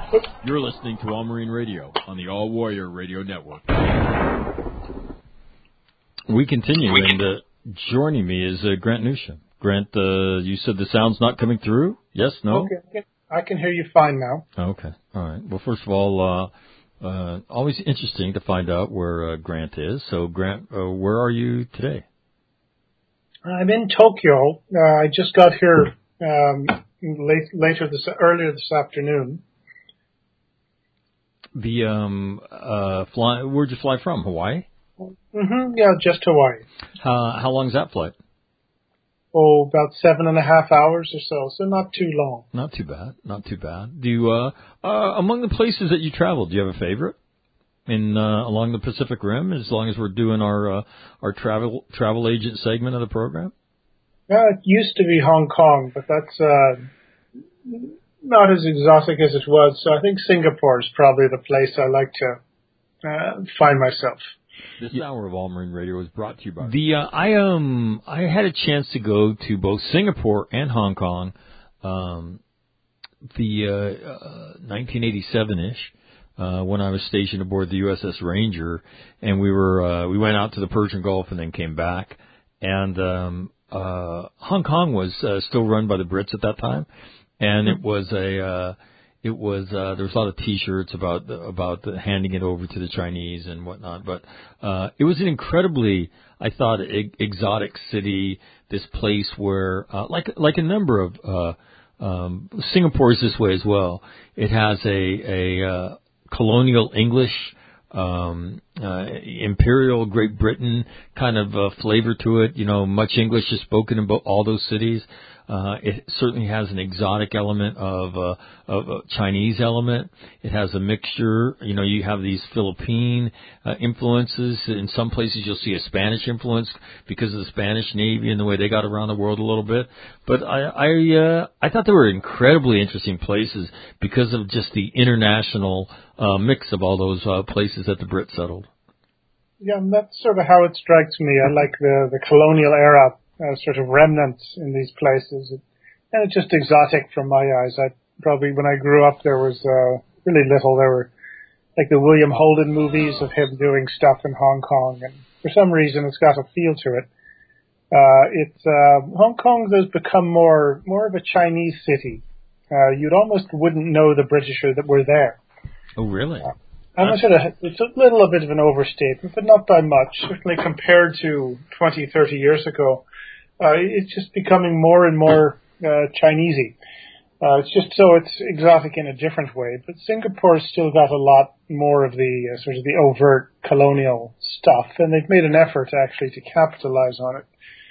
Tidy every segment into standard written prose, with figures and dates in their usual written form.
You're listening to All Marine Radio on the All Warrior Radio Network. We continue, and joining me is Grant Newsham. Grant, you said the sound's not coming through? Yes, no? Okay, I can hear you fine now. Okay, all right. Well, first of all, always interesting to find out where Grant is. So, Grant, where are you today? I'm in Tokyo. I just got here earlier this afternoon. Where'd you fly from? Hawaii? Mm-hmm. Yeah, just Hawaii. How long is that flight? Oh, about 7.5 hours or so not too long. Not too bad. Do you, among the places that you traveled, do you have a favorite along the Pacific Rim? As long as we're doing our travel agent segment of the program. It used to be Hong Kong, but that's not as exotic as it was. So I think Singapore is probably the place I like to find myself. This hour of All Marine Radio was brought to you by I had a chance to go to both Singapore and Hong Kong, 1987-ish, when I was stationed aboard the USS Ranger, and we went out to the Persian Gulf and then came back. And Hong Kong was still run by the Brits at that time, and there was a lot of T-shirts about handing it over to the Chinese and whatnot. But it was an incredibly, I thought, exotic city. This place where, like a number of Singapore is this way as well. It has a colonial English, imperial Great Britain kind of flavor to it. You know, much English is spoken in all those cities. It certainly has an exotic element of a Chinese element. It has a mixture. You know, you have these Philippine influences. In some places, you'll see a Spanish influence because of the Spanish Navy and the way they got around the world a little bit. But I thought they were incredibly interesting places because of just the international mix of all those places that the Brits settled. Yeah, and that's sort of how it strikes me. I like the colonial era. Sort of remnants in these places. And it's just exotic from my eyes. When I grew up, there was really little. There were like the William Holden movies of him doing stuff in Hong Kong. And for some reason, it's got a feel to it. Hong Kong has become more of a Chinese city. You'd almost wouldn't know the British that were there. Oh, really? It's a little bit of an overstatement, but not by much. Certainly compared to 20, 30 years ago. It's just becoming more and more Chinesey. It's exotic in a different way. But Singapore's still got a lot more of the sort of the overt colonial stuff, and they've made an effort actually to capitalize on it.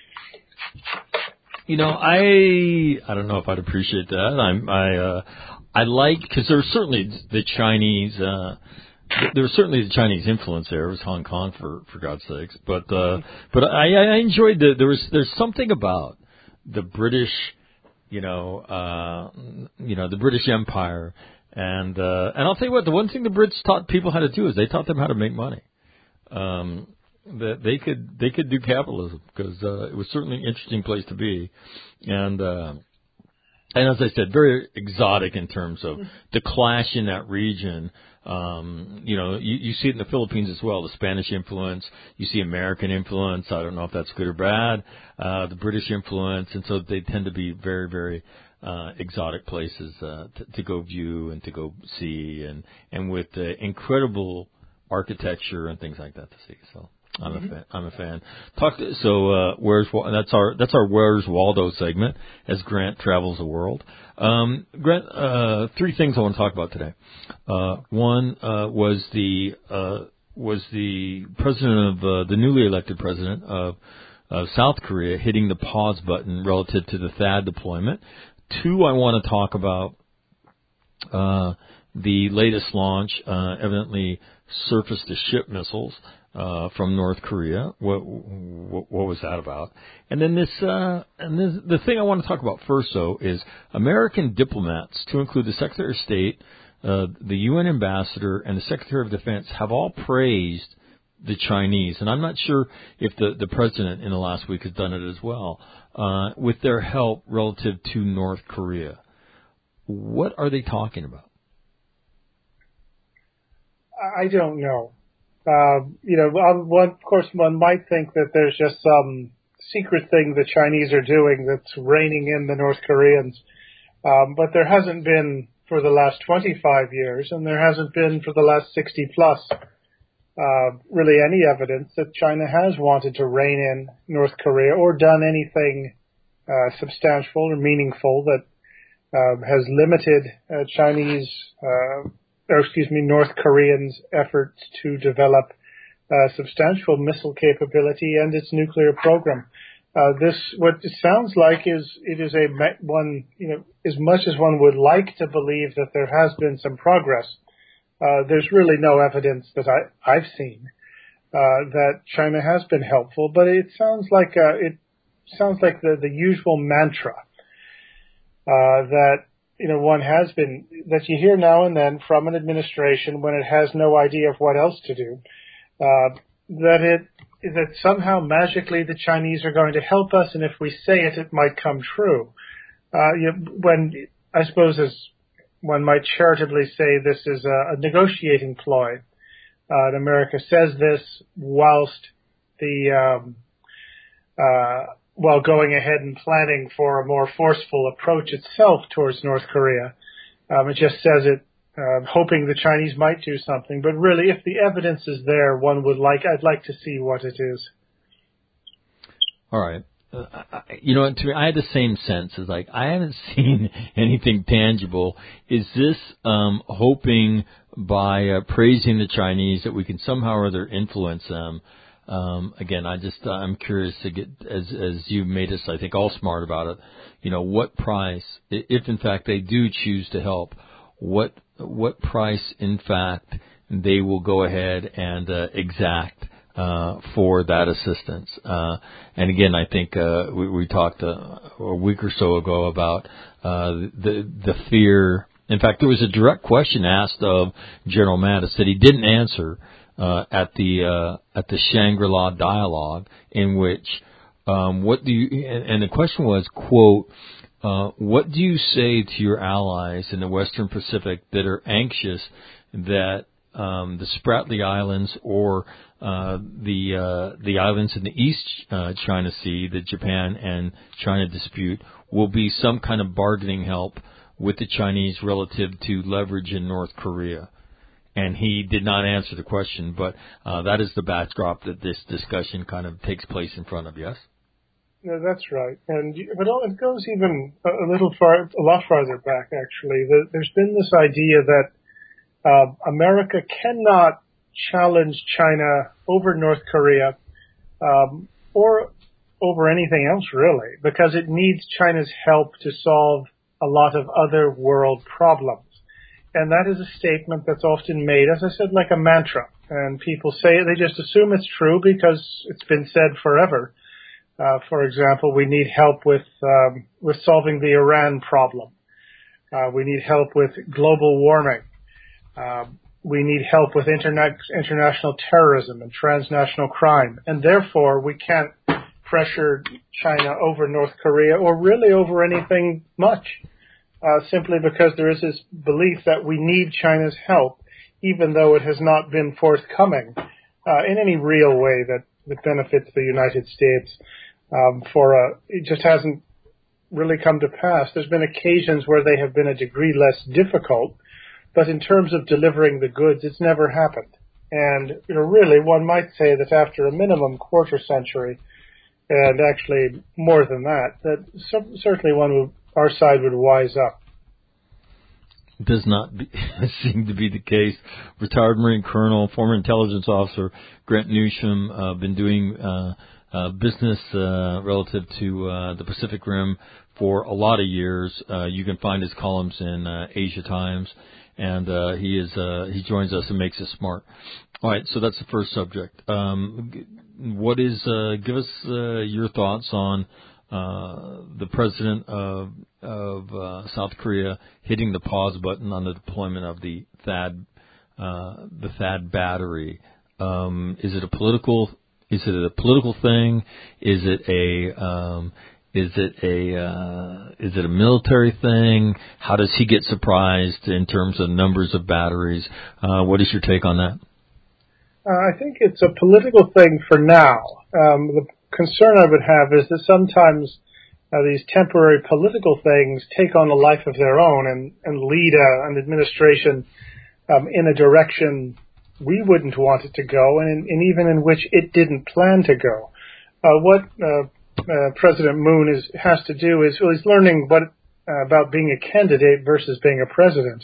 You know, I don't know if I'd appreciate that. I like, because there's certainly the Chinese. There was certainly the Chinese influence there. It was Hong Kong, for God's sakes. But I enjoyed there's something about the British, the British Empire, and I'll tell you what, the one thing the Brits taught people how to do is they taught them how to make money. That they could do capitalism, because it was certainly an interesting place to be, and as I said, very exotic in terms of the clash in that region. You see it in the Philippines as well, the Spanish influence. You see American influence. I don't know if that's good or bad. The British influence. And so they tend to be very, very exotic places to go view and to go see, and with incredible architecture and things like that to see. So I'm a fan. That's our Where's Waldo segment as Grant travels the world. Grant, three things I want to talk about today. One was the president of the newly elected president of South Korea hitting the pause button relative to the THAAD deployment. Two, I want to talk about the latest launch, evidently surface-to-ship missiles from North Korea. What was that about? And then the thing I want to talk about first, though, is American diplomats, to include the Secretary of State, the UN ambassador, and the Secretary of Defense, have all praised the Chinese. And I'm not sure if the president in the last week has done it as well, with their help relative to North Korea. What are they talking about? I don't know. Of course, one might think that there's just some secret thing the Chinese are doing that's reining in the North Koreans. But there hasn't been for the last 25 years, and there hasn't been for the last 60 plus, really any evidence that China has wanted to rein in North Korea or done anything substantial or meaningful that has limited North Koreans' efforts to develop substantial missile capability and its nuclear program. What it sounds like is as much as one would like to believe that there has been some progress, there's really no evidence that I've seen that China has been helpful. But it sounds like the usual mantra that one has been, that you hear now and then from an administration when it has no idea of what else to do, that somehow magically the Chinese are going to help us, and if we say it, it might come true. When I suppose, as one might charitably say, this is a negotiating ploy. And America says this whilst while going ahead and planning for a more forceful approach itself towards North Korea. It just says it hoping the Chinese might do something. But really, if the evidence is there, I'd like to see what it is. All right. To me, I had the same sense. It's like, I haven't seen anything tangible. Is this hoping by praising the Chinese that we can somehow or other influence them? Again, I'm curious to get, as you've made us, I think, all smart about it. What price, if in fact they do choose to help, what price, in fact, they will go ahead and exact for that assistance. And again, I think we talked a week or so ago about the fear. In fact, there was a direct question asked of General Mattis that he didn't answer at the Shangri-La dialogue, in which what do you, and the question was, quote, what do you say to your allies in the Western Pacific that are anxious that the Spratly Islands or the islands in the East China Sea, the Japan and China dispute, will be some kind of bargaining help with the Chinese relative to leverage in North Korea? And he did not answer the question, but that is the backdrop that this discussion kind of takes place in front of, yes? No, that's right. But it goes even a lot farther back, actually. There's been this idea that America cannot challenge China over North Korea or over anything else, really, because it needs China's help to solve a lot of other world problems. And that is a statement that's often made, as I said, like a mantra. And people say it, they just assume it's true because it's been said forever. For example, we need help with solving the Iran problem. We need help with global warming. We need help with international terrorism and transnational crime. And therefore, we can't pressure China over North Korea or really over anything much, simply because there is this belief that we need China's help, even though it has not been forthcoming in any real way that benefits the United States. It just hasn't really come to pass. There's been occasions where they have been a degree less difficult, but in terms of delivering the goods, it's never happened. And really, one might say that after a minimum quarter century, and actually more than that certainly our side would wise up. Does not seem to be the case. Retired Marine Colonel, former intelligence officer Grant Newsham, been doing business relative to the Pacific Rim for a lot of years. You can find his columns in Asia Times, and he joins us and makes us smart. All right, so that's the first subject. Give us your thoughts on the president of South Korea hitting the pause button on the deployment of the THAAD battery. Is it a political thing? Is it a military thing? How does he get surprised in terms of numbers of batteries? What is your take on that? I think it's a political thing for now. The concern I would have is that sometimes these temporary political things take on a life of their own and lead an administration in a direction we wouldn't want it to go, and even in which it didn't plan to go. What President Moon has to do is he's learning about being a candidate versus being a president,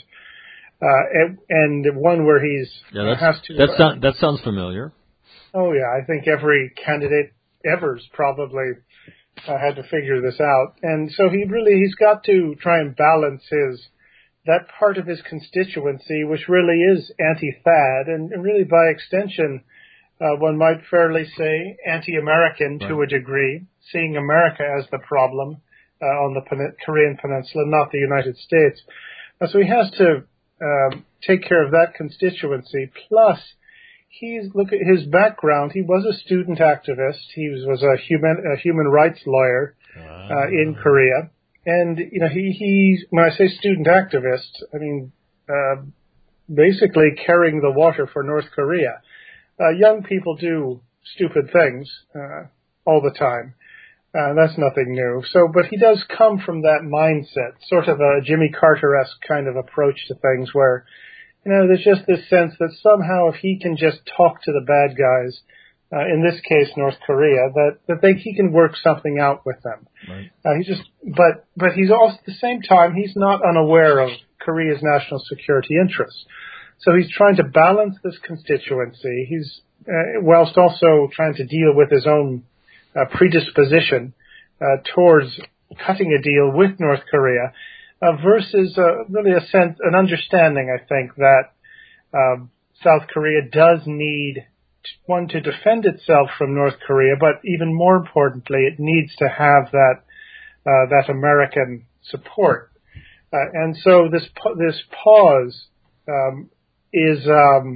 and one where has to. That sounds familiar. Oh yeah, I think every candidate ever's probably had to figure this out, and so he's got to try and balance that part of his constituency, which really is anti-Thad, and really by extension, one might fairly say anti-American to a degree, seeing America as the problem on the Korean Peninsula, not the United States. So he has to take care of that constituency. Plus, look at his background. He was a student activist. He was a human rights lawyer in Korea. And, when I say student activist, I mean, basically carrying the water for North Korea. Young people do stupid things, all the time. That's nothing new. But he does come from that mindset, sort of a Jimmy Carter-esque kind of approach to things where, there's just this sense that somehow if he can just talk to the bad guys, in this case, North Korea, he can work something out with them. Right. But he's also at the same time he's not unaware of Korea's national security interests. So he's trying to balance this constituency. He's whilst also trying to deal with his own predisposition towards cutting a deal with North Korea, versus really an understanding, I think, that South Korea does need to defend itself from North Korea, but even more importantly, it needs to have that American support. And so this pause is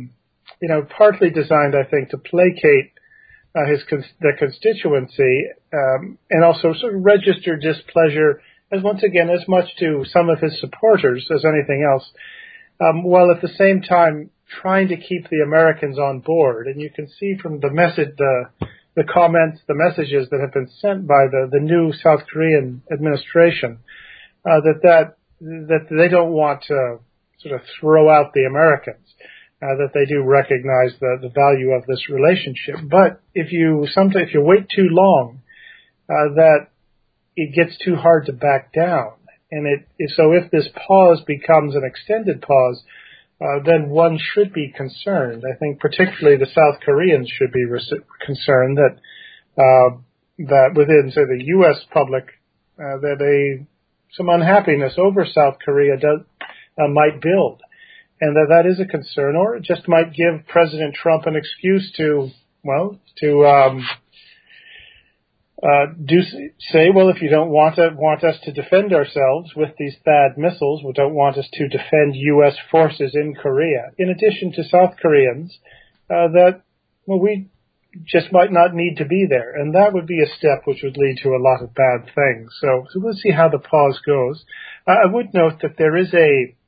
partly designed, I think, to placate the constituency, and also sort of register displeasure as much to some of his supporters as anything else, while at the same time trying to keep the Americans on board. And you can see from the message, the comments, the messages that have been sent by the new South Korean administration, that they don't want to sort of throw out the Americans, that they do recognize the value of this relationship. But if you wait too long, that it gets too hard to back down. And so if this pause becomes an extended pause, then one should be concerned. I think particularly the South Koreans should be concerned that within, say, the U.S. public, that some unhappiness over South Korea might build, and that is a concern, or it just might give President Trump an excuse to if you don't want us to defend ourselves with these THAAD missiles, we don't want us to defend U.S. forces in Korea, in addition to South Koreans, we just might not need to be there. And that would be a step which would lead to a lot of bad things. So we'll see how the pause goes. I would note that there is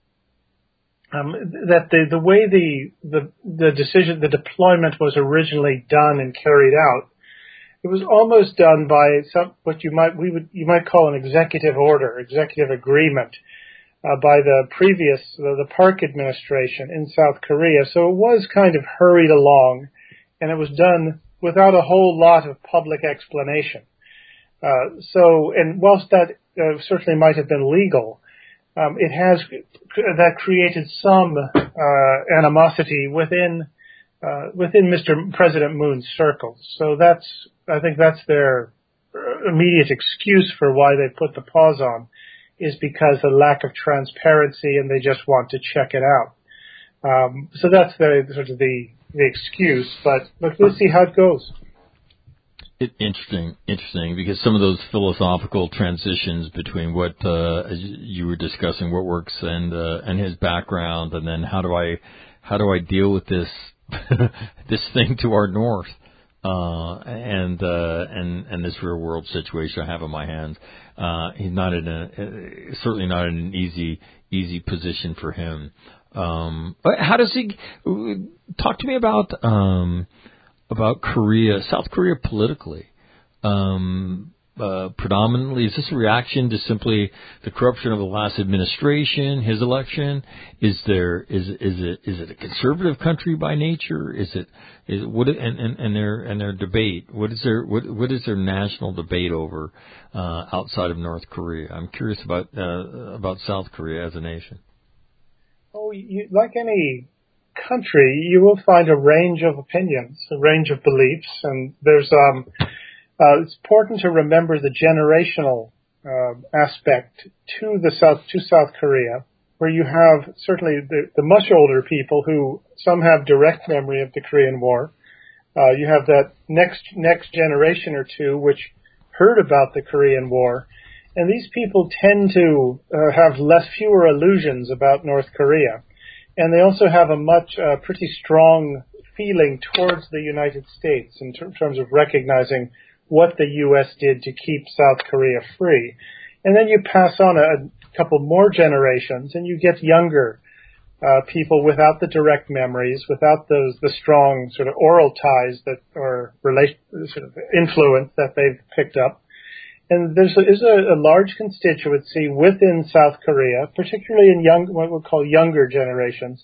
the way the decision, the deployment was originally done and carried out, it was almost done by what you might call an executive order, executive agreement, by the Park administration in South Korea. So it was kind of hurried along, and it was done without a whole lot of public explanation. And whilst that certainly might have been legal, that created some animosity within Mr. President Moon's circles. So I think that's their immediate excuse for why they put the pause on, is because of lack of transparency, and they just want to check it out. So that's the excuse. But look, we'll see how it goes. Interesting, because some of those philosophical transitions between what as you were discussing, what works and his background, and then how do I deal with this this thing to our north, and this real world situation I have in my hands. He's not certainly not in an easy position for him. But how does he talk to me about Korea, South Korea politically? Predominantly, is this a reaction to simply the corruption of the last administration, his election? Is it a conservative country by nature? Their debate? What is their national debate over outside of North Korea? I'm curious about South Korea as a nation. Oh, like any country, you will find a range of opinions, a range of beliefs, and there's it's important to remember the generational aspect to South Korea, where you have certainly the much older people who some have direct memory of the Korean War. You have that next generation or two which heard about the Korean War, and these people tend to have fewer illusions about North Korea, and they also have a pretty strong feeling towards the United States in terms of recognizing what the U.S. did to keep South Korea free. And then you pass on a couple more generations, and you get younger people without the direct memories, without the strong sort of oral ties or sort of influence that they've picked up. And there's a large constituency within South Korea, particularly in what we call younger generations,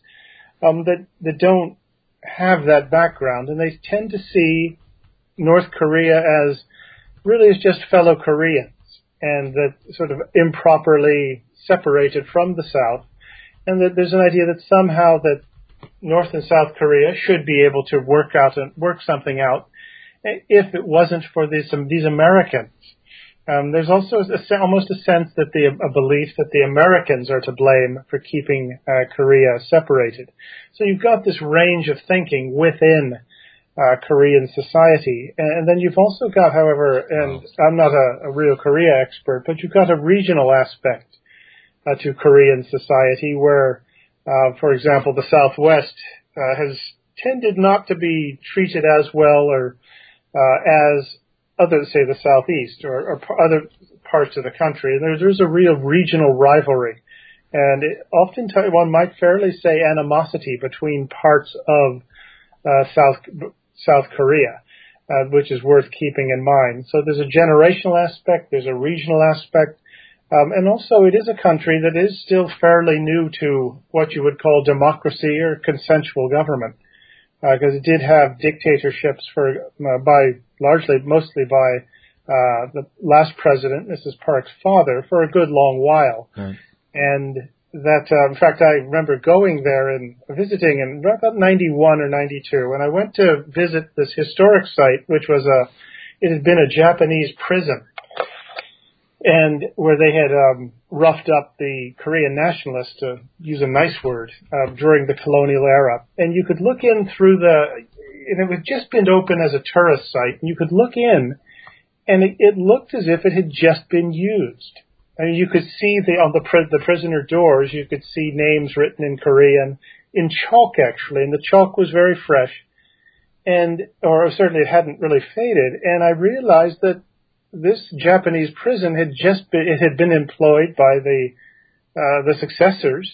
that don't have that background, and they tend to see North Korea as just fellow Koreans, and that sort of improperly separated from the South, and that there's an idea that somehow that North and South Korea should be able to work something out if it wasn't for these Americans. There's also almost a sense that a belief that the Americans are to blame for keeping Korea separated. So you've got this range of thinking within Korean society. And then you've also got, however, and I'm not a real Korea expert, but you've got a regional aspect to Korean society where, for example, the Southwest has tended not to be treated as well or as others, say the Southeast or other parts of the country. And there's a real regional rivalry. And oftentimes one might fairly say animosity between parts of South Korea, which is worth keeping in mind. So there's a generational aspect, there's a regional aspect, and also it is a country that is still fairly new to what you would call democracy or consensual government, because it did have dictatorships mostly by the last president, Mrs. Park's father, for a good long while. Right. And that, in fact, I remember going there and visiting in about 91 or 92, and I went to visit this historic site, which was it had been a Japanese prison, and where they had roughed up the Korean nationalists, to use a nice word, during the colonial era. And you could look in through and it had just been open as a tourist site, and you could look in, and it looked as if it had just been used. I mean, you could see on the prisoner doors, you could see names written in Korean, in chalk actually, and the chalk was very fresh, or certainly it hadn't really faded. And I realized that this Japanese prison had been employed by the successors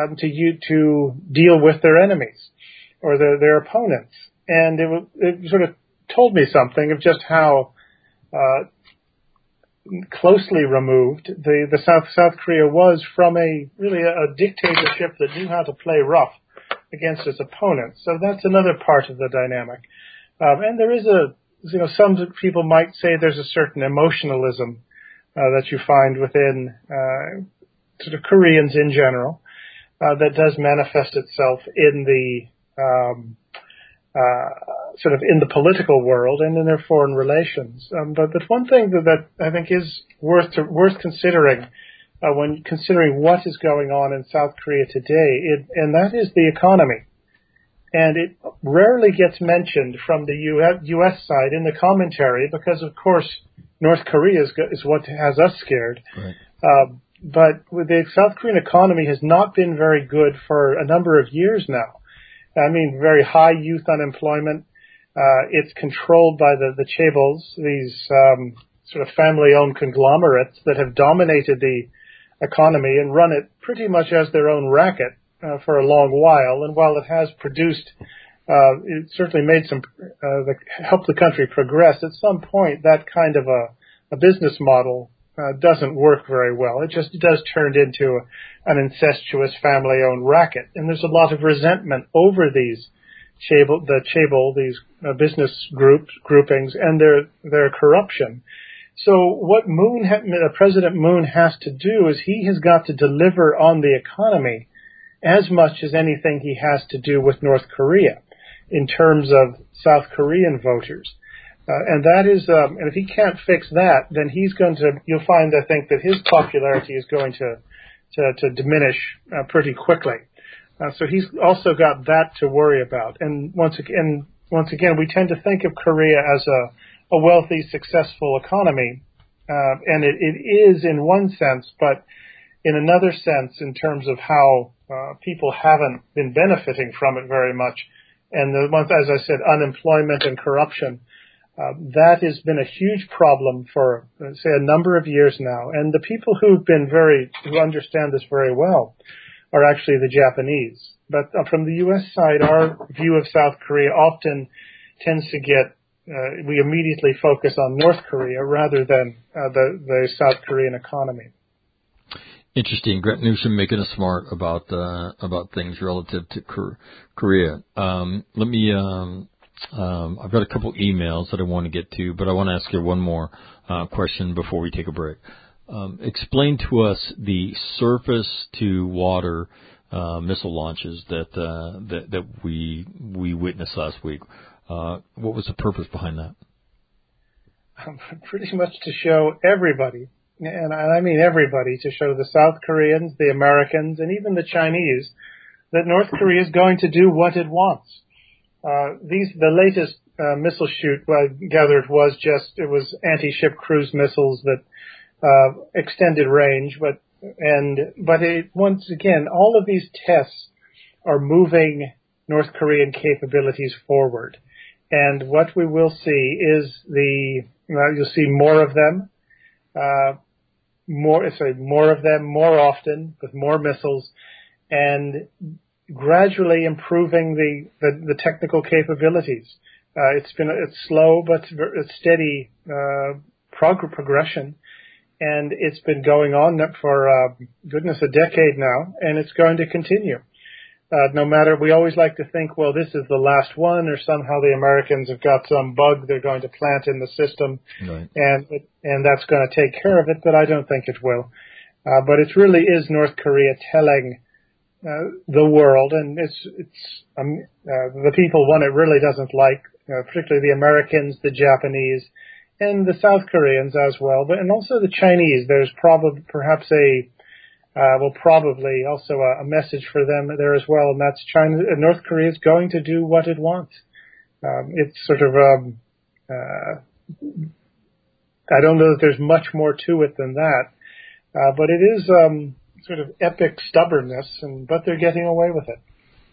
to deal with their enemies or their opponents, and it sort of told me something of just how closely removed the South Korea was from a dictatorship that knew how to play rough against its opponents. So that's another part of the dynamic. And there is some people might say there's a certain emotionalism that you find within sort of Koreans in general that does manifest itself in the sort of in the political world and in their foreign relations. But one thing that I think is worth considering when considering what is going on in South Korea today, and that is the economy. And it rarely gets mentioned from the U.S. side in the commentary because, of course, North Korea is what has us scared. Right. But the South Korean economy has not been very good for a number of years now. I mean, very high youth unemployment. It's controlled by the chaebols, these sort of family-owned conglomerates that have dominated the economy and run it pretty much as their own racket for a long while. And while it has produced, it certainly made helped the country progress. At some point, that kind of a business model doesn't work very well. It does turn into an incestuous family-owned racket, and there's a lot of resentment over these these business groupings and their corruption. So what President Moon has to do is he has got to deliver on the economy as much as anything he has to do with North Korea in terms of South Korean voters. And that is, and if he can't fix that, then you'll find, I think, that his popularity is going to diminish pretty quickly. So he's also got that to worry about. And once again, we tend to think of Korea as a wealthy, successful economy, and it is in one sense, but in another sense, in terms of how people haven't been benefiting from it very much, and as I said, unemployment and corruption, that has been a huge problem for, say, a number of years now. And the people who understand this very well are actually the Japanese. But from the U.S. side, our view of South Korea often tends to we immediately focus on North Korea rather than the South Korean economy. Interesting. Grant Newsham making us smart about things relative to Korea. I've got a couple emails that I want to get to, but I want to ask you one more question before we take a break. Explain to us the surface-to-water missile launches that we witnessed last week. What was the purpose behind that? Pretty much to show everybody, and I mean everybody, to show the South Koreans, the Americans, and even the Chinese that North Korea is going to do what it wants. The latest missile shoot, I gathered, was anti-ship cruise missiles that extended range, but once again, all of these tests are moving North Korean capabilities forward. And what we will see is you'll see more of them, more of them more often with more missiles, and gradually improving the technical capabilities. It's slow but it's steady progression, and it's been going on for a decade now, and it's going to continue. No matter, we always like to think, well, this is the last one, or somehow the Americans have got some bug they're going to plant in the system, right, and that's going to take care of it. But I don't think it will. But it really is North Korea telling the world, and the people one it really doesn't like, particularly the Americans, the Japanese, and the South Koreans as well, and also the Chinese. There's perhaps probably also a message for them there as well, and that's North Korea is going to do what it wants. It's sort of I don't know that there's much more to it than that, but it is sort of epic stubbornness, but they're getting away with it.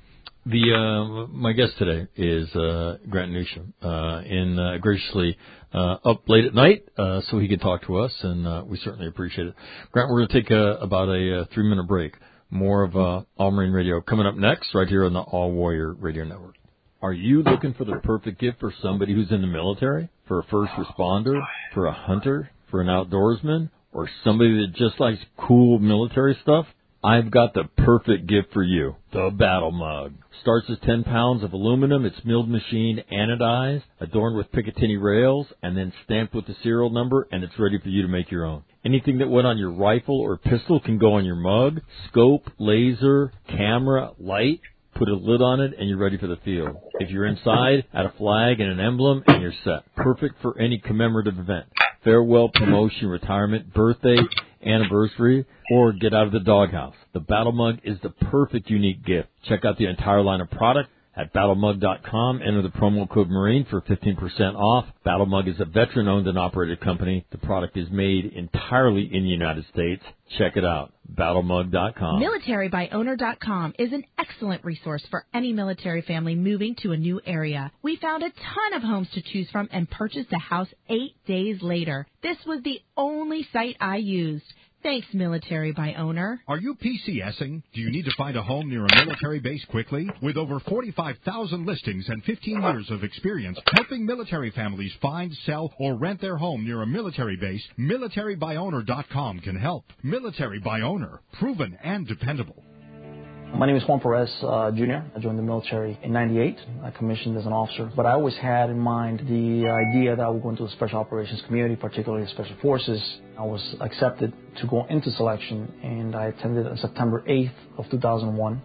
My guest today is Grant Newsham, graciously up late at night so he could talk to us, and we certainly appreciate it. Grant, we're going to take about a 3-minute break. More of All Marine Radio coming up next, right here on the All Warrior Radio Network. Are you looking for the perfect gift for somebody who's in the military, for a first responder, for a hunter, for an outdoorsman, or somebody that just likes cool military stuff? I've got the perfect gift for you, the Battle Mug. Starts as 10 pounds of aluminum. It's milled machine, anodized, adorned with Picatinny rails, and then stamped with the serial number, and it's ready for you to make your own. Anything that went on your rifle or pistol can go on your mug. Scope, laser, camera, light. Put a lid on it, and you're ready for the field. If you're inside, add a flag and an emblem, and you're set. Perfect for any commemorative event. Farewell, promotion, retirement, birthday, anniversary, or get out of the doghouse. The Battle Mug is the perfect unique gift. Check out the entire line of product at battlemug.com. Enter the promo code MARINE for 15% off. Battle Mug is a veteran-owned and operated company. The product is made entirely in the United States. Check it out, battlemug.com. MilitaryByOwner.com is an excellent resource for any military family moving to a new area. We found a ton of homes to choose from and purchased a house 8 days later. This was the only site I used. Thanks, Military by Owner. Are you PCSing? Do you need to find a home near a military base quickly? With over 45,000 listings and 15 years of experience helping military families find, sell, or rent their home near a military base, MilitaryByOwner.com can help. Military by Owner, proven and dependable. My name is Juan Perez Jr. I joined the military in '98. I commissioned as an officer, but I always had in mind the idea that I would go into the Special Operations community, particularly Special Forces. I was accepted to go into selection, and I attended on September 8th of 2001.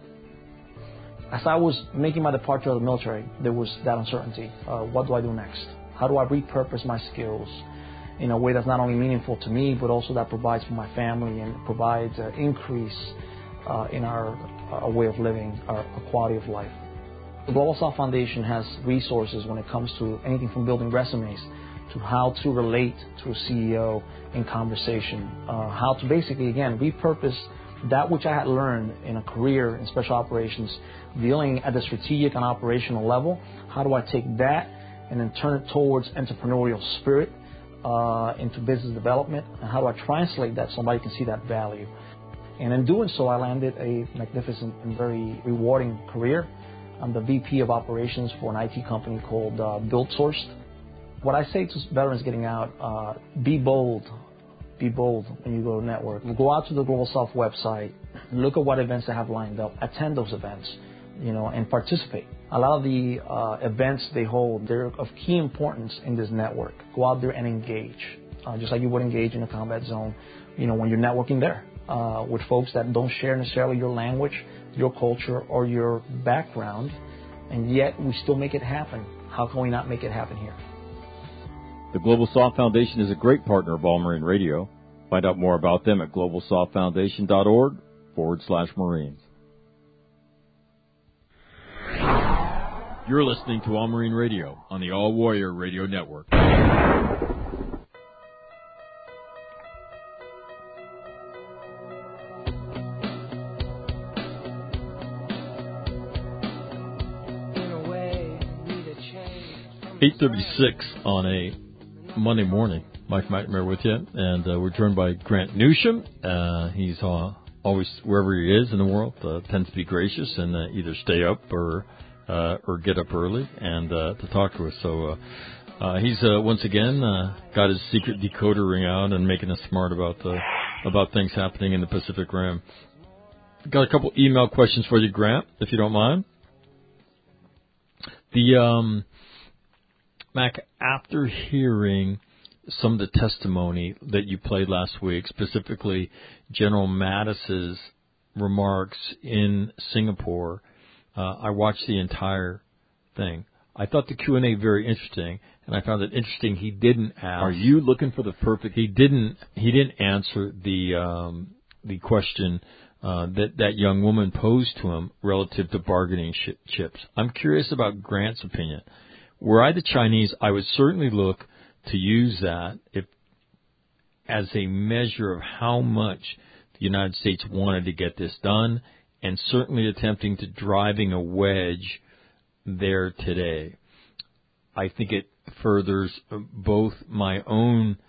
As I was making my departure out of the military, there was that uncertainty. What do I do next? How do I repurpose my skills in a way that's not only meaningful to me, but also that provides for my family and provides an increase in our way of living, our quality of life. The Global South Foundation has resources when it comes to anything from building resumes to how to relate to a CEO in conversation, how to basically, again, repurpose that which I had learned in a career in special operations, dealing at the strategic and operational level. How do I take that and then turn it towards entrepreneurial spirit into business development, and how do I translate that so somebody can see that value? And in doing so, I landed a magnificent and very rewarding career. I'm the VP of operations for an IT company called BuildSourced. What I say to veterans getting out, be bold. Be bold when you go to network. Go out to the Global South website, look at what events they have lined up, attend those events, and participate. A lot of the events they hold, they're of key importance in this network. Go out there and engage, just like you would engage in a combat zone, when you're networking there. With folks that don't share necessarily your language, your culture, or your background, and yet we still make it happen. How can we not make it happen here? The Global South Foundation is a great partner of All Marine Radio. Find out more about them at globalsouthfoundation.org/Marines. You're listening to All Marine Radio on the All Warrior Radio Network. 8:36 on a Monday morning. Mike McNamara with you, and we're joined by Grant Newsham. He's always, wherever he is in the world, tends to be gracious and either stay up or get up early and to talk to us. So he's once again got his secret decoder ring out and making us smart about things happening in the Pacific Rim. Got a couple email questions for you, Grant, if you don't mind. Mac, after hearing some of the testimony that you played last week, specifically General Mattis's remarks in Singapore, I watched the entire thing. I thought the Q&A very interesting, and I found it interesting he didn't ask. Are you looking for the perfect? He didn't answer the question that young woman posed to him relative to bargaining chips. I'm curious about Grant's opinion. Were I the Chinese, I would certainly look to use that as a measure of how much the United States wanted to get this done, and certainly attempting to driving a wedge there today. I think it furthers both my own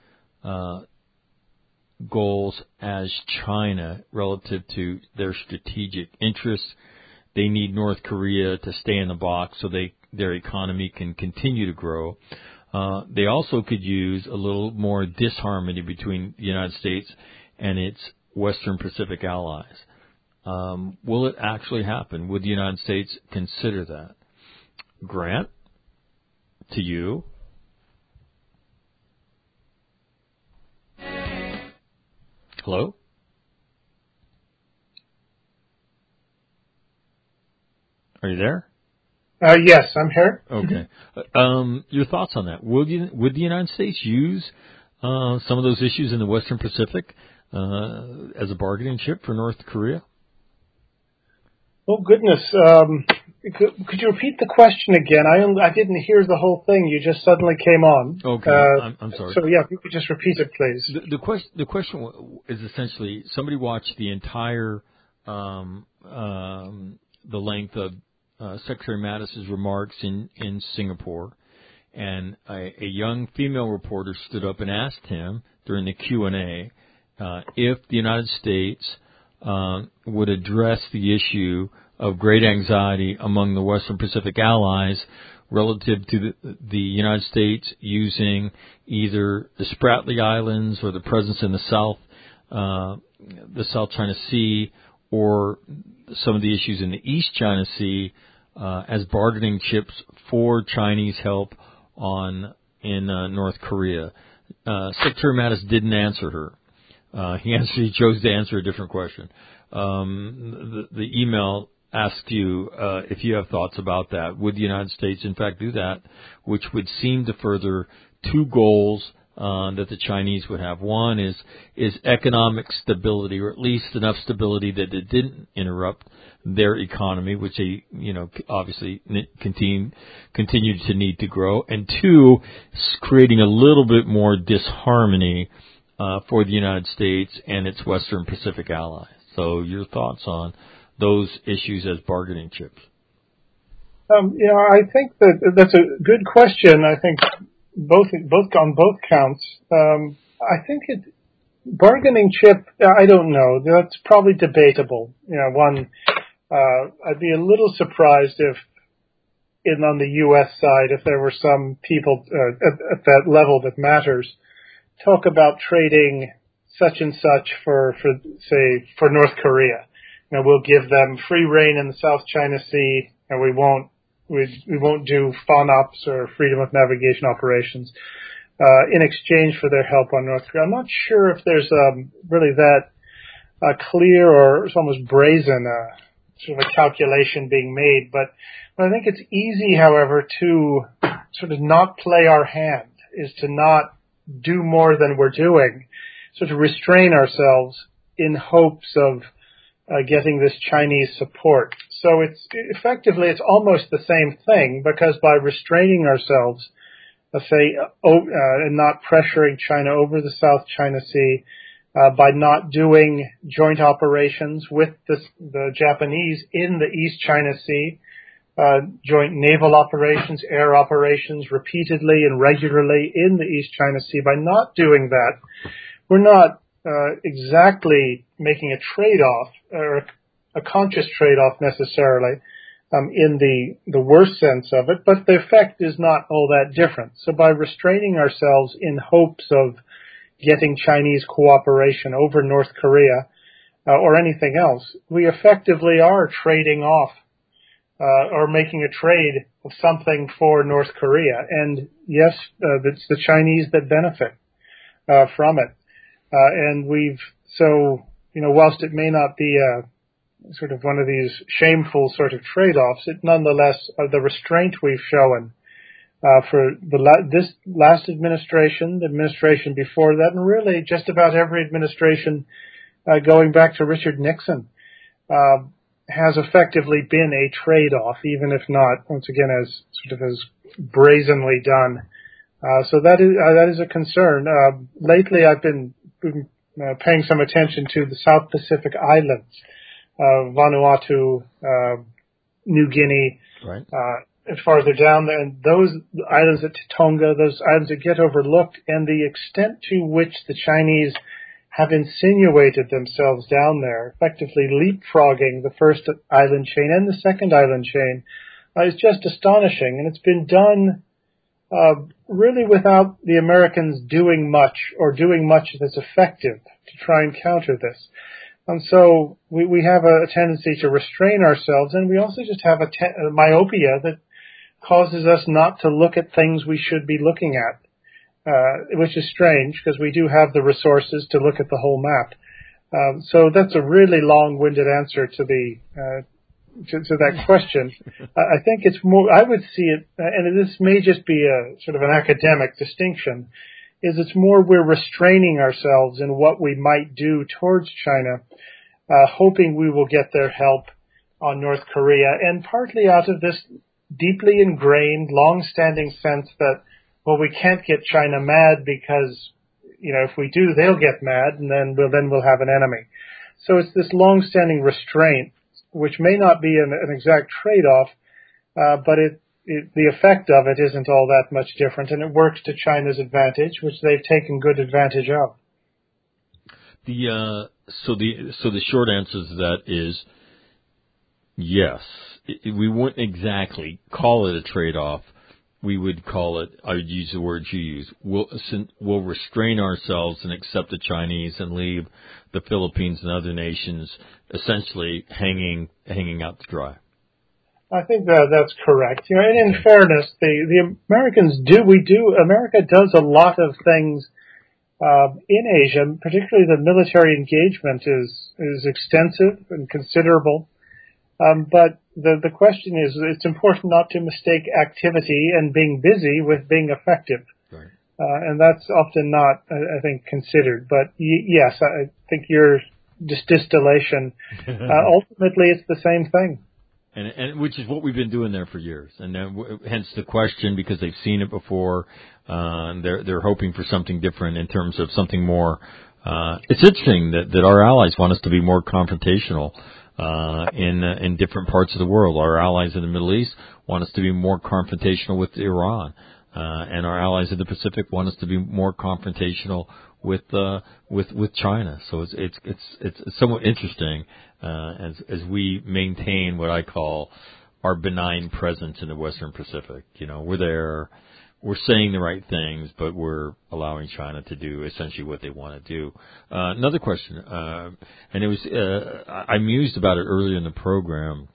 goals as China relative to their strategic interests. They need North Korea to stay in the box so their economy can continue to grow. They also could use a little more disharmony between the United States and its Western Pacific allies. Will it actually happen? Would the United States consider that? Grant, to you. Hello? Are you there? Yes, I'm here. Okay. Your thoughts on that? Would the United States use some of those issues in the Western Pacific as a bargaining chip for North Korea? Oh, goodness. Could you repeat the question again? I didn't hear the whole thing. You just suddenly came on. Okay. I'm sorry. So, yeah, if you could just repeat it, please. The question is essentially somebody watched the entire the length of Secretary Mattis's remarks in Singapore, and a young female reporter stood up and asked him during the Q&A if the United States would address the issue of great anxiety among the Western Pacific allies relative to the United States using either the Spratly Islands or the presence in the South China Sea, or some of the issues in the East China Sea as bargaining chips for Chinese help in North Korea. Secretary Mattis didn't answer her. He chose to answer a different question. The email asked you if you have thoughts about that. Would the United States, in fact, do that, which would seem to further two goals that the Chinese would have. One is economic stability, or at least enough stability that it didn't interrupt their economy, which they, obviously continued to need to grow. And two, creating a little bit more disharmony for the United States and its Western Pacific allies. So your thoughts on those issues as bargaining chips? I think that's a good question. I think both on both counts. I think bargaining chip. I don't know. That's probably debatable. I'd be a little surprised if, on the U.S. side, if there were some people at that level that matters, talk about trading such and such for North Korea. We'll give them free rein in the South China Sea, and we won't do FONOPs or freedom of navigation operations in exchange for their help on North Korea. I'm not sure if there's really that clear, or it's almost brazen sort of a calculation being made. But I think it's easy, however, to sort of not play our hand, is to not do more than we're doing, so to restrain ourselves in hopes of getting this Chinese support. So it's almost the same thing, because by restraining ourselves, and not pressuring China over the South China Sea, by not doing joint operations with the Japanese in the East China Sea, joint naval operations, air operations repeatedly and regularly in the East China Sea, by not doing that, we're not exactly making a trade-off, or a conscious trade-off necessarily, in the worst sense of it, but the effect is not all that different. So by restraining ourselves in hopes of getting Chinese cooperation over North Korea or anything else, we effectively are trading off or making a trade of something for North Korea. And yes, it's the Chinese that benefit from it. And whilst it may not be sort of one of these shameful sort of trade-offs, it nonetheless, the restraint we've shown for this last administration, the administration before that, and really just about every administration going back to Richard Nixon, has effectively been a trade-off, even if not, once again, as brazenly done. So that is a concern. Lately, I've been paying some attention to the South Pacific Islands, Vanuatu, New Guinea, right, and farther down there, and those islands at Tonga, those islands that get overlooked, and the extent to which the Chinese have insinuated themselves down there, effectively leapfrogging the first island chain and the second island chain, is just astonishing. And it's been done really without the Americans doing much, or doing much that's effective to try and counter this. And so we have a tendency to restrain ourselves, and we also just have a myopia that causes us not to look at things we should be looking at, which is strange, because we do have the resources to look at the whole map. So that's a really long-winded answer to that question. I think it's more, I would see it, and this may just be a sort of an academic distinction, is it's more we're restraining ourselves in what we might do towards China, hoping we will get their help on North Korea, and partly out of this deeply ingrained, long-standing sense that, well, we can't get China mad because, if we do, they'll get mad, and then we'll have an enemy. So it's this long-standing restraint, which may not be an exact trade-off, but the effect of it isn't all that much different, and it works to China's advantage, which they've taken good advantage of. So the short answer to that is yes. We wouldn't exactly call it a trade-off. We would call it, I would use the word you use, we'll restrain ourselves and accept the Chinese and leave the Philippines and other nations essentially hanging out to dry. I think that's correct. And in fairness, the Americans America does a lot of things in Asia, particularly the military engagement is extensive and considerable. But the question is, it's important not to mistake activity and being busy with being effective. Right. And that's often not, I think, considered. But yes, I think your distillation, ultimately it's the same thing. And which is what we've been doing there for years. And hence the question, because they've seen it before, they're hoping for something different in terms of something more. It's interesting that our allies want us to be more confrontational in different parts of the world. Our allies in the Middle East want us to be more confrontational with Iran, and our allies in the Pacific want us to be more confrontational with China. So it's somewhat interesting as we maintain what I call our benign presence in the Western Pacific. We're there. We're saying the right things, but we're allowing China to do essentially what they want to do. Another question, and it was I mused about it earlier in the program.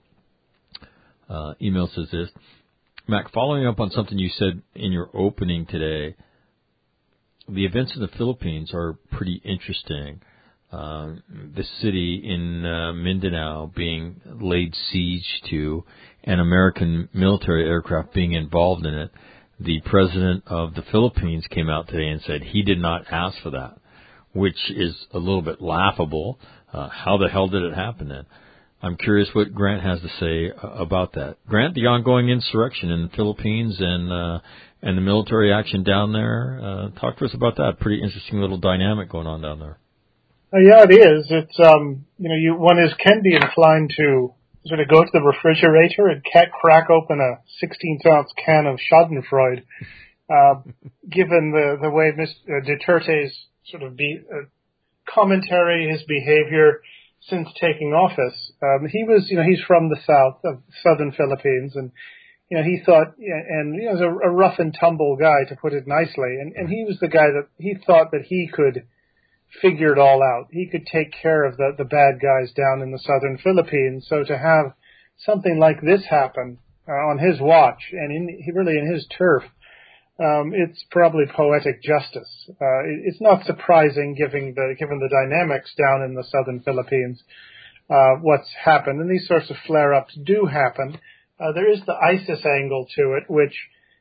Email says this, Mac, following up on something you said in your opening today, the events in the Philippines are pretty interesting. The city in Mindanao being laid siege to, and American military aircraft being involved in it. The president of the Philippines came out today and said he did not ask for that, which is a little bit laughable. How the hell did it happen then? I'm curious what Grant has to say about that. Grant, the ongoing insurrection in the Philippines and the military action down there. Talk to us about that. Pretty interesting little dynamic going on down there. Yeah, it is. It's one can be inclined to sort of go to the refrigerator and crack open a 16th-ounce can of Schadenfreude, given the way Mr. Duterte's sort of commentary, his behavior since taking office. He's from the southern Philippines, and he thought, and he was a rough and tumble guy, to put it nicely, and he was the guy that he thought that he could figure it all out. He could take care of the bad guys down in the southern Philippines. So to have something like this happen on his watch and in his turf, it's probably poetic justice. It's not surprising given the dynamics down in the southern Philippines, what's happened. And these sorts of flare-ups do happen. There is the ISIS angle to it, which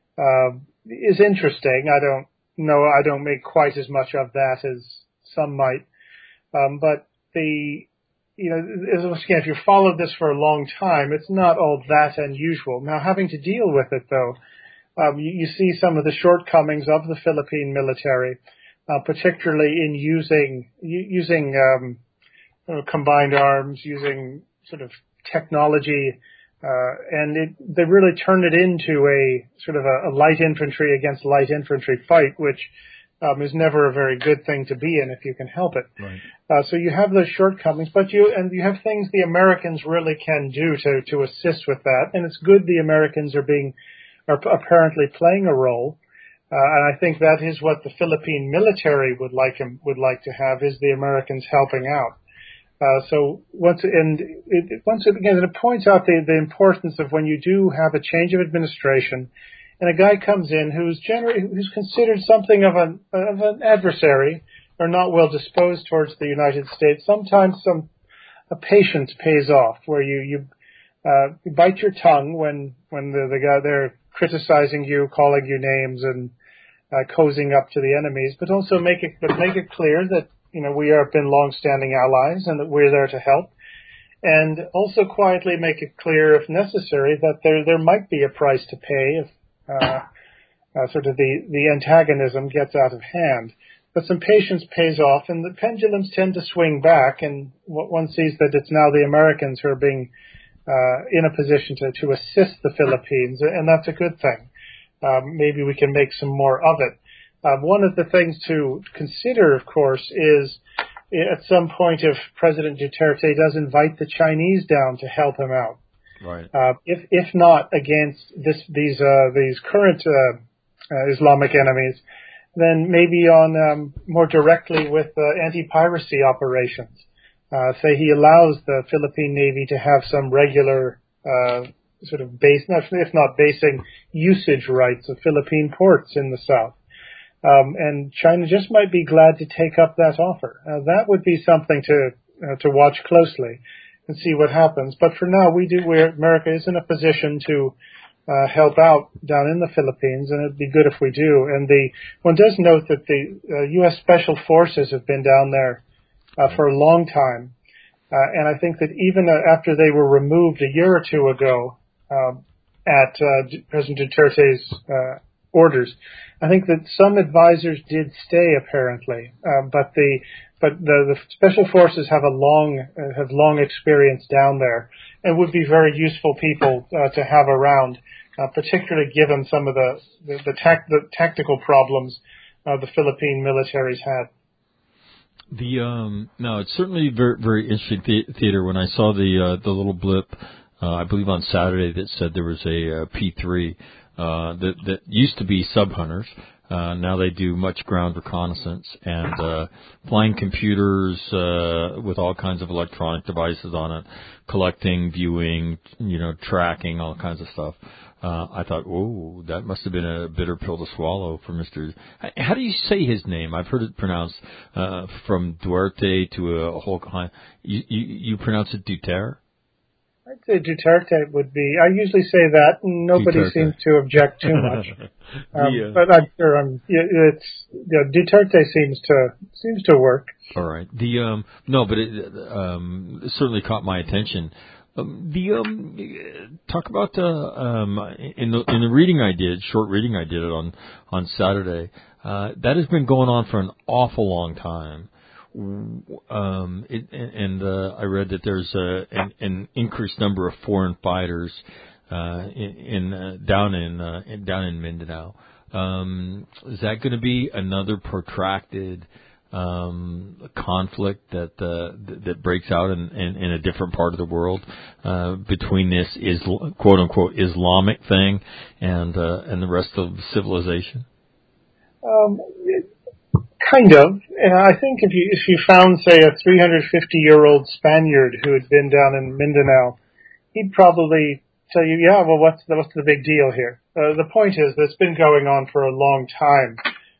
is interesting. I don't make quite as much of that as some might, but if you followed this for a long time, it's not all that unusual. Now, having to deal with it, though, you see some of the shortcomings of the Philippine military, particularly in using combined arms, using sort of technology, and they really turn it into a sort of a light infantry against light infantry fight, which is never a very good thing to be in if you can help it. Right. So you have those shortcomings, but you have things the Americans really can do to assist with that, and it's good the Americans are apparently playing a role, and I think that is what the Philippine military would like to have, is the Americans helping out. So once again, it points out the importance of when you do have a change of administration, and a guy comes in who's considered something of an adversary or not well disposed towards the United States. Sometimes a patience pays off, where you bite your tongue when the guy they're criticizing you, calling you names, and cozying up to the enemies, but also make it clear that we have been long-standing allies and that we're there to help, and also quietly make it clear, if necessary, that there might be a price to pay if sort of the antagonism gets out of hand. But some patience pays off, and the pendulums tend to swing back, and one sees that it's now the Americans who are being in a position to assist the Philippines, and that's a good thing. Maybe we can make some more of it. One of the things to consider, of course, is at some point, if President Duterte does invite the Chinese down to help him out, Right. If not against these current Islamic enemies, then maybe on more directly with anti-piracy operations. Say he allows the Philippine Navy to have some regular sort of if not basing, usage rights of Philippine ports in the south. And China just might be glad to take up that offer. That would be something to watch closely and see what happens. But for now, America is in a position to help out down in the Philippines, and it'd be good if we do. And one does note that the U.S. Special Forces have been down there for a long time, and I think that even after they were removed a year or two ago at President Duterte's orders, I think that some advisors did stay apparently, but the special forces have long experience down there and would be very useful people to have around, particularly given some of the tactical problems the Philippine militaries had. No, it's certainly very, very interesting theater. When I saw the little blip, I believe on Saturday, that said there was a P3 that used to be sub hunters. Now they do much ground reconnaissance and flying computers with all kinds of electronic devices on it, collecting, viewing, tracking, all kinds of stuff. I thought, oh, that must have been a bitter pill to swallow for Mr. How do you say his name? I've heard it pronounced from Duarte to a whole kind. You pronounce it Duterte? I'd say Duterte would be. I usually say that, and nobody Duterte seems to object too much. But I'm sure Duterte seems to work. All right. No, but it certainly caught my attention. Talk about in the reading I did, short reading I did it on Saturday. That has been going on for an awful long time. I read that there's an increased number of foreign fighters down in Mindanao. Is that going to be another protracted conflict that breaks out in a different part of the world between this quote unquote Islamic thing and the rest of civilization? Kind of. I think if you found, say, a 350-year-old Spaniard who had been down in Mindanao, he'd probably tell you, yeah, well, what's the big deal here? The point is that it's been going on for a long time.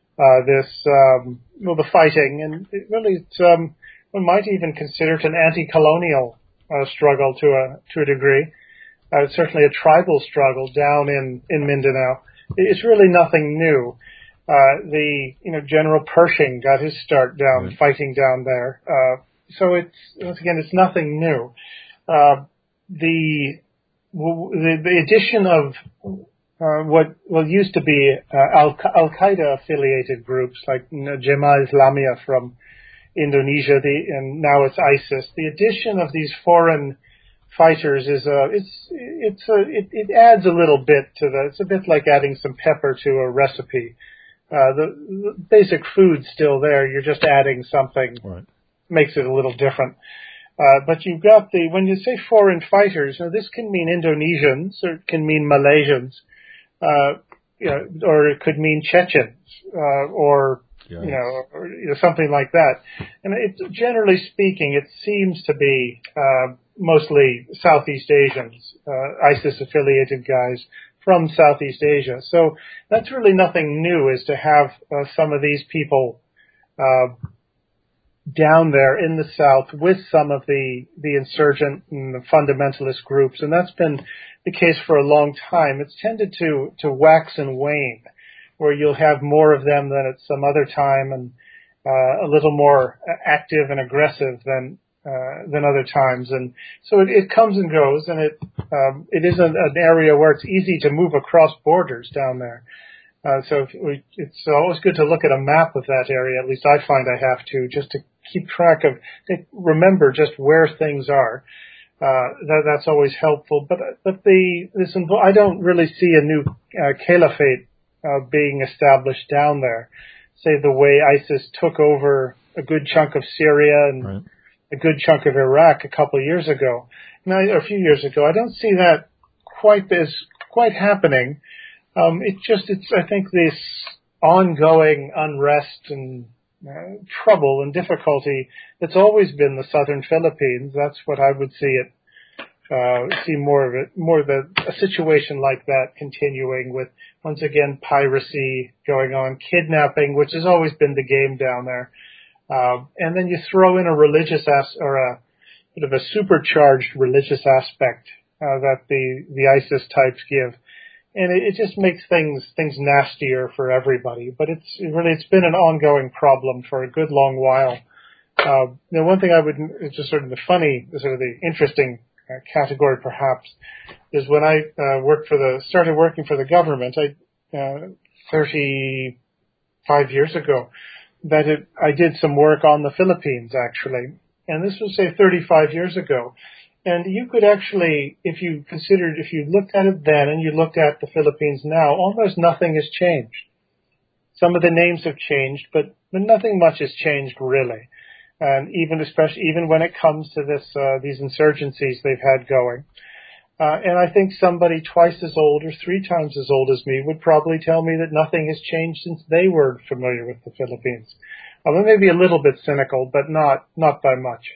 The fighting, and it really, one might even consider it an anti-colonial struggle to a degree. It's certainly a tribal struggle down in Mindanao. It's really nothing new. General Pershing got his start fighting down there. So it's nothing new. The addition of what used to be Al-Qaeda affiliated groups like Jemaah Islamiyah from Indonesia, and now it's ISIS. The addition of these foreign fighters it adds a little bit to it's a bit like adding some pepper to a recipe. The basic food's still there. You're just adding something, right. Makes it a little different. But you've got when you say foreign fighters, this can mean Indonesians, or it can mean Malaysians, or it could mean Chechens, or something like that. And generally speaking, it seems to be mostly Southeast Asians, ISIS-affiliated guys from Southeast Asia. So that's really nothing new, is to have some of these people down there in the South with some of the insurgent and the fundamentalist groups. And that's been the case for a long time. It's tended to wax and wane, where you'll have more of them than at some other time, and a little more active and aggressive than other times. And so it comes and goes, and it is an area where it's easy to move across borders down there. So it's always good to look at a map of that area. At least I find I have to, just to keep track of, remember just where things are. That's always helpful. But I don't really see a new caliphate being established down there. Say the way ISIS took over a good chunk of Syria and Right. a good chunk of Iraq a couple of years ago, or a few years ago. I don't see that quite happening. It's I think this ongoing unrest and trouble and difficulty that's always been the southern Philippines. That's what I would see it. See more of it, a situation like that continuing with, once again, piracy going on, kidnapping, which has always been the game down there. And then you throw in a religious or a sort of a supercharged religious aspect that the ISIS types give, and it just makes things nastier for everybody. But it's been an ongoing problem for a good long while. One thing it's just sort of the interesting category perhaps is when I started working for the government 35 years ago, I did some work on the Philippines actually, and this was say 35 years ago. And you could actually, if you looked at it then and you looked at the Philippines now, almost nothing has changed. Some of the names have changed, but nothing much has changed really. And even when it comes to these insurgencies they've had going. And I think somebody twice as old or 3 times as old as me would probably tell me that nothing has changed since they were familiar with the Philippines. They may be a little bit cynical, but not by much.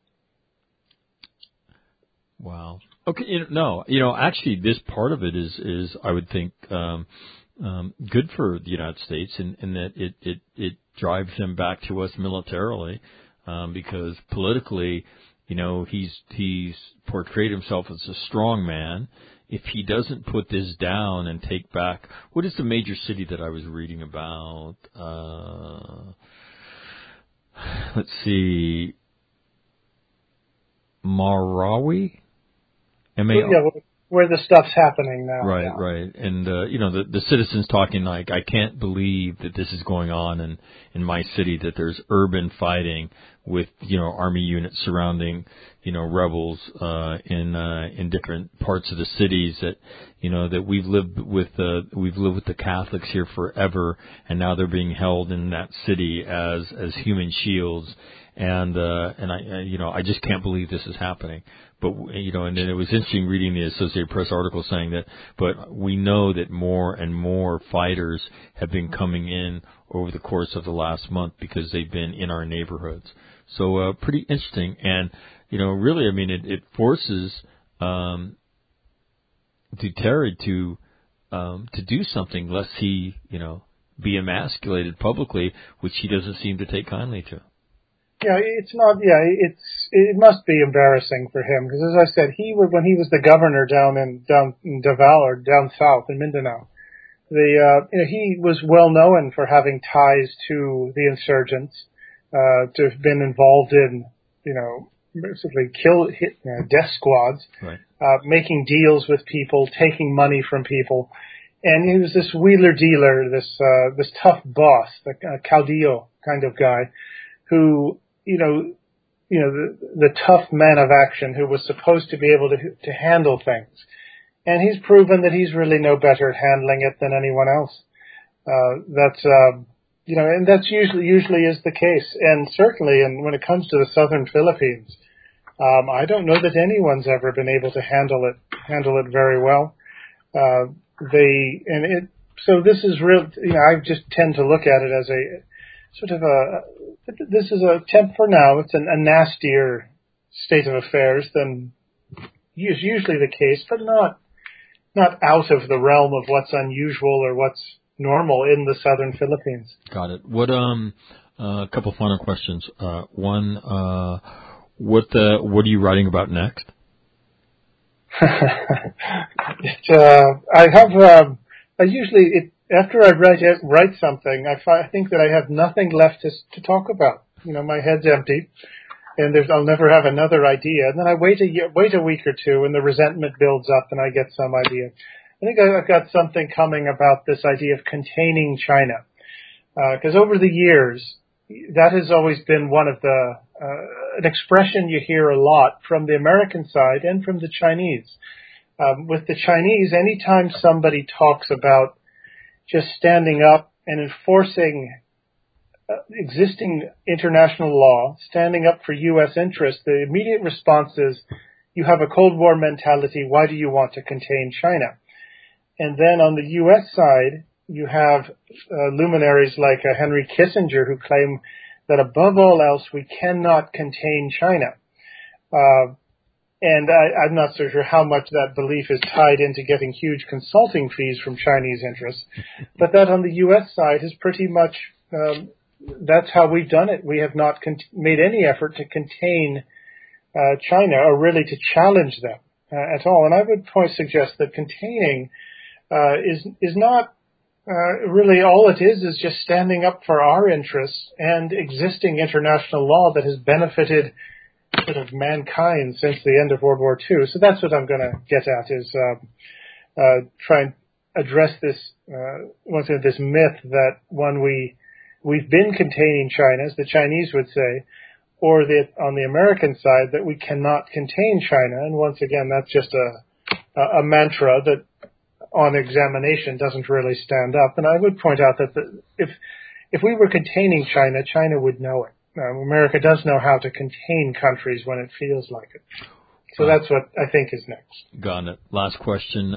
Wow. Okay. Actually, this part of it is I would think good for the United States in that it drives him back to us militarily, because politically, he's portrayed himself as a strong man. If he doesn't put this down and take back, what is the major city that I was reading about? Let's see, Marawi. Where the stuff's happening now. Right, yeah. Right. And, the citizens talking like, I can't believe that this is going on in my city, that there's urban fighting with, army units surrounding, rebels, in different parts of the cities that, that we've lived with the Catholics here forever, and now they're being held in that city as human shields. And I just can't believe this is happening. But, and then it was interesting reading the Associated Press article saying that, but we know that more and more fighters have been coming in over the course of the last month because they've been in our neighborhoods. So, pretty interesting. And, really, it forces, Duterte to do something lest he, be emasculated publicly, which he doesn't seem to take kindly to. Yeah, it's not. Yeah, it must be embarrassing for him because, as I said, when he was the governor down in Davao or down south in Mindanao, he was well known for having ties to the insurgents, to have been involved in, basically death squads, right. Making deals with people, taking money from people, and he was this wheeler dealer, this tough boss, the caudillo kind of guy, who. The tough man of action who was supposed to be able to handle things. And he's proven that he's really no better at handling it than anyone else. And that's usually is the case. And certainly, when it comes to the southern Philippines, I don't know that anyone's ever been able to handle it very well. So this is real, I just tend to look at it as a sort of this is a attempt for now. It's a nastier state of affairs than is usually the case, but not out of the realm of what's unusual or what's normal in the southern Philippines. Got it. What a couple final questions. One, what are you writing about next? After I write something, I think that I have nothing left to talk about. My head's empty, and I'll never have another idea. And then I wait a week or two, and the resentment builds up, and I get some idea. I think I've got something coming about this idea of containing China, because over the years, that has always been one of an expression you hear a lot from the American side and from the Chinese. With the Chinese, anytime somebody talks about just standing up and enforcing existing international law, standing up for U.S. interests, the immediate response is, you have a Cold War mentality, why do you want to contain China? And then on the U.S. side, you have luminaries like Henry Kissinger who claim that above all else, we cannot contain China. And I'm not so sure how much that belief is tied into getting huge consulting fees from Chinese interests, but that on the U.S. side is pretty much, that's how we've done it. We have not made any effort to contain China or really to challenge them at all. And I would suggest that containing is not really all it is just standing up for our interests and existing international law that has benefited sort of mankind since the end of World War II. So that's what I'm going to get at, is try and address this once again, this myth that we've been containing China, as the Chinese would say, or that on the American side that we cannot contain China. And once again, that's just a mantra that on examination doesn't really stand up. And I would point out that if we were containing China, China would know it. America does know how to contain countries when it feels like it. So that's what I think is next. Got it. Last question.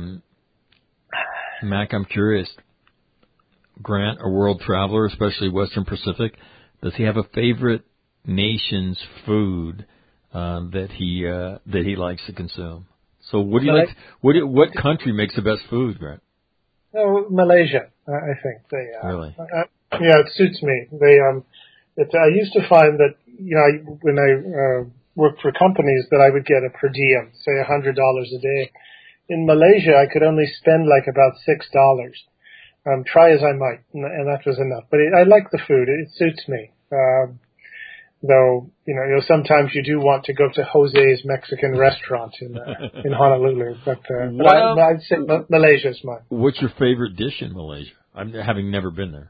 Mac, I'm curious. Grant, a world traveler, especially Western Pacific, does he have a favorite nation's food that he likes to consume? So what do you like? What country makes the best food, Grant? Oh, Malaysia, I think. Really? Yeah, it suits me. I used to find that, when I worked for companies, that I would get a per diem, say $100 a day. In Malaysia, I could only spend like about $6. Try as I might, and that was enough. But I like the food; it suits me. Though sometimes you do want to go to Jose's Mexican restaurant in Honolulu, but I'd say Malaysia's mine. What's your favorite dish in Malaysia? I'm having never been there.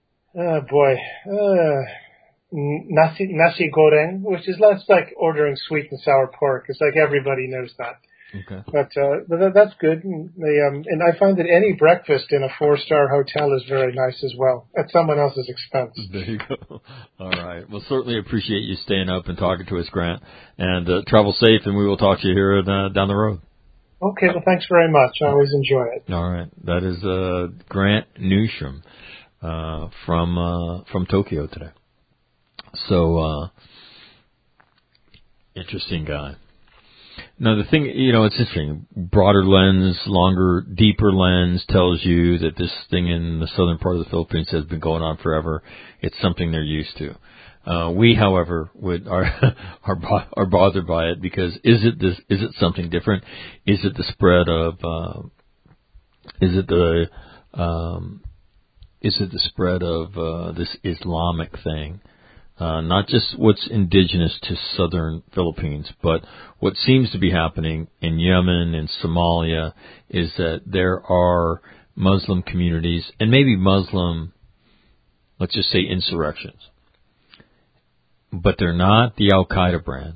Nasi goreng, which is less like ordering sweet and sour pork. It's like everybody knows that. Okay. But that's good. And I find that any breakfast in a 4-star hotel is very nice as well, at someone else's expense. There you go. All right. Well, certainly appreciate you staying up and talking to us, Grant. And travel safe, and we will talk to you here down the road. Okay. Well, thanks very much. I always enjoy it. All right. That is Grant Newsham from Tokyo today. So interesting guy. Now, the thing, it's interesting. Broader lens, longer, deeper lens tells you that this thing in the southern part of the Philippines has been going on forever. It's something they're used to. We, however, are bothered by it because is it something different? Is it the spread of this Islamic thing? Not just what's indigenous to southern Philippines, but what seems to be happening in Yemen and Somalia is that there are Muslim communities and maybe Muslim, let's just say, insurrections. But they're not the Al-Qaeda brand.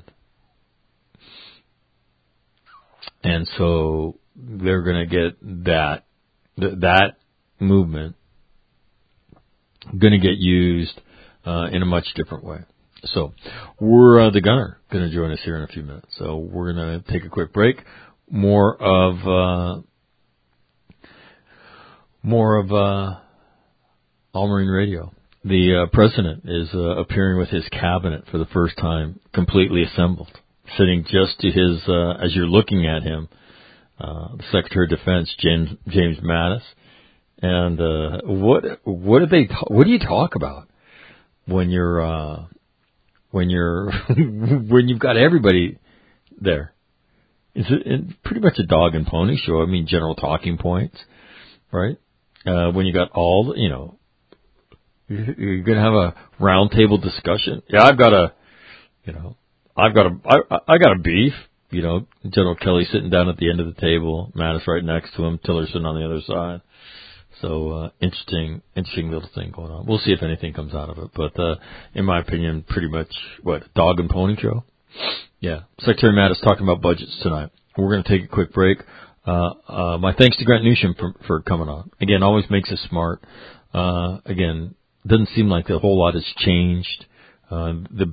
And so they're going to get that movement going to get used in a much different way. So we're the Gunner going to join us here in a few minutes. So we're going to take a quick break. More of All Marine Radio. The president is appearing with his cabinet for the first time, completely assembled, sitting just to his as you're looking at him, the Secretary of Defense James Mattis. And what do you talk about when you've got everybody there? It's pretty much a dog and pony show. I mean, general talking points, right? When you got all, you're going to have a round table discussion. Yeah, I got a beef, General Kelly sitting down at the end of the table, Mattis right next to him, Tillerson on the other side. So, interesting little thing going on. We'll see if anything comes out of it. But, in my opinion, pretty much, dog and pony show? Yeah. Secretary Mattis talking about budgets tonight. We're going to take a quick break. My thanks to Grant Newsham for coming on. Again, always makes us smart. Again, doesn't seem like a whole lot has changed. The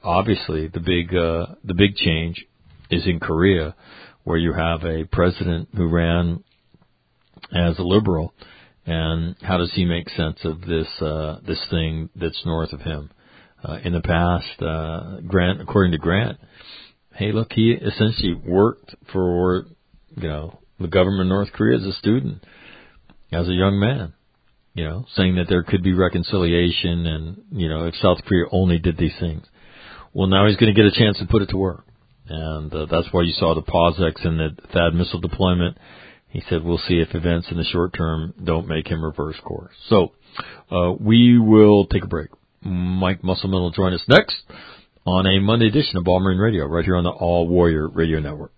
big change is in Korea, where you have a president who ran as a liberal, and how does he make sense of this thing that's north of him? In the past, Grant, according to Grant, hey, look, he essentially worked for, the government of North Korea as a student, as a young man, saying that there could be reconciliation and, if South Korea only did these things. Well, now he's going to get a chance to put it to work. And that's why you saw the POSEX and the THAAD missile deployment. He said, we'll see if events in the short term don't make him reverse course. So we will take a break. Mike Musselman will join us next on a Monday edition of All Marine Radio right here on the All Warrior Radio Network.